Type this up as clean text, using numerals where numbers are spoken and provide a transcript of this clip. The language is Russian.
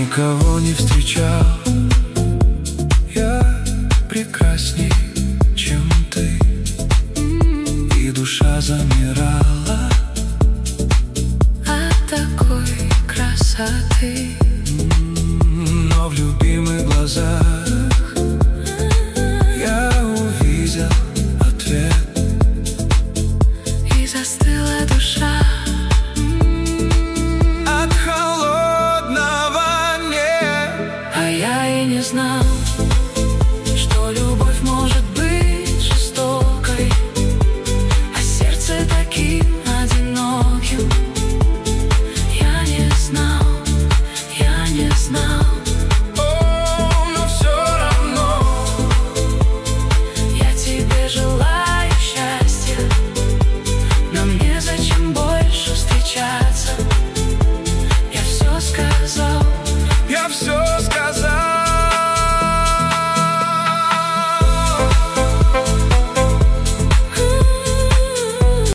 никого не встречал я прекрасней, чем ты, и душа замирала от такой красоты. Но в любимых глазах я увидел ответ, и застыла душа от холодного неба. А я и не знал,